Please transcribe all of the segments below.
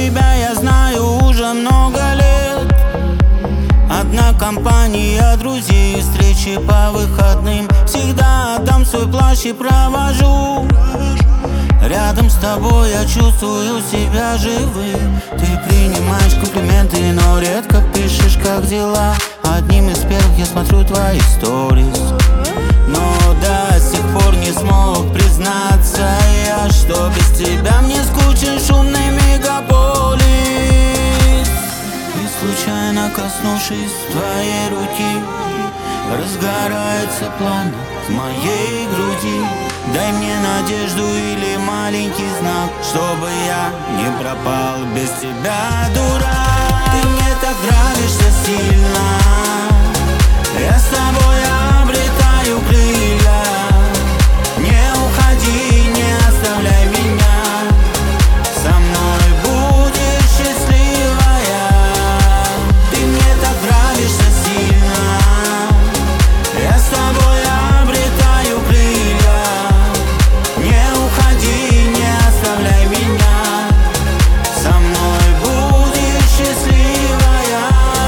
тебя я знаю уже много лет. Одна компания друзей, встречи по выходным. Всегда отдам свой плащ и провожу. Рядом с тобой я чувствую себя живым. Ты принимаешь комплименты, но редко пишешь, как дела. Одним из первых я смотрю твои сторис, но до сих пор не смог признаться я, что без тебя мне скучен шумный мегаполис. И случайно коснувшись твоей руки, разгорается пламя в моей груди. Дай мне надежду или маленький знак, чтобы я не пропал без тебя, дурак. Ты мне так нравишься сильно, я с тобой обретаю крылья. Не уходи, не оставляй меня, со мной будешь счастливая. Ты мне так нравишься сильно, я с тобой обретаю крылья. Не уходи, не оставляй меня, со мной будешь счастливая.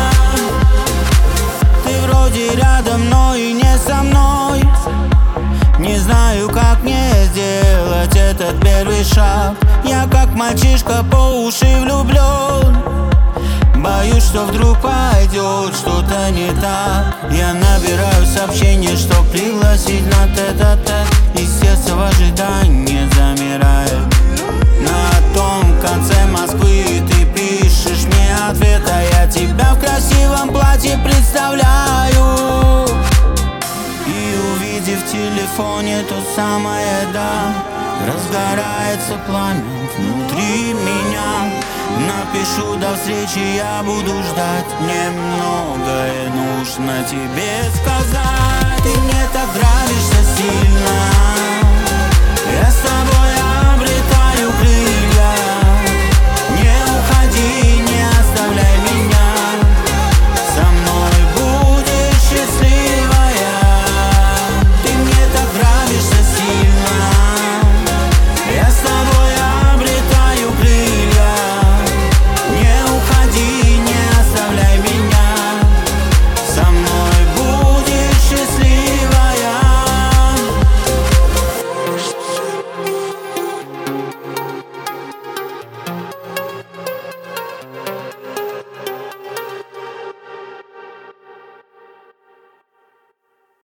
Ты вроде рядом, но и не со мной. Не знаю, как мне сделать этот первый шаг. Я как мальчишка по уши влюблен. Боюсь, что вдруг пойдет что-то не так. Я набираю сообщение, чтоб пригласить на тет-а-тет. И сердце в ожидании замирает. На том конце Москвы ты пишешь мне ответ, а я тебя в красивом платье представляю. И увидев в телефоне то самое «да», разгорается пламя внутри меня. Напишу до встречи, я буду ждать. Мне многое нужно тебе сказать. Ты мне так нравишься.